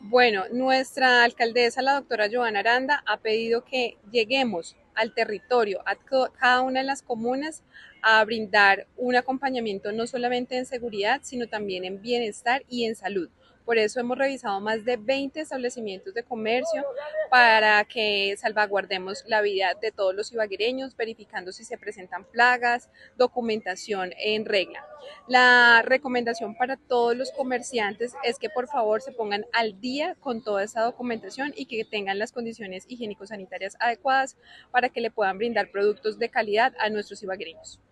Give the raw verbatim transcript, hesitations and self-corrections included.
Bueno, nuestra alcaldesa, la doctora Joana Aranda, ha pedido que lleguemos al territorio, a cada una de las comunas, a brindar un acompañamiento no solamente en seguridad, sino también en bienestar y en salud. Por eso hemos revisado más de veinte establecimientos de comercio para que salvaguardemos la vida de todos los ibaguereños, verificando si se presentan plagas, documentación en regla. La recomendación para todos los comerciantes es que por favor se pongan al día con toda esta documentación y que tengan las condiciones higiénico-sanitarias adecuadas para que le puedan brindar productos de calidad a nuestros ibaguereños.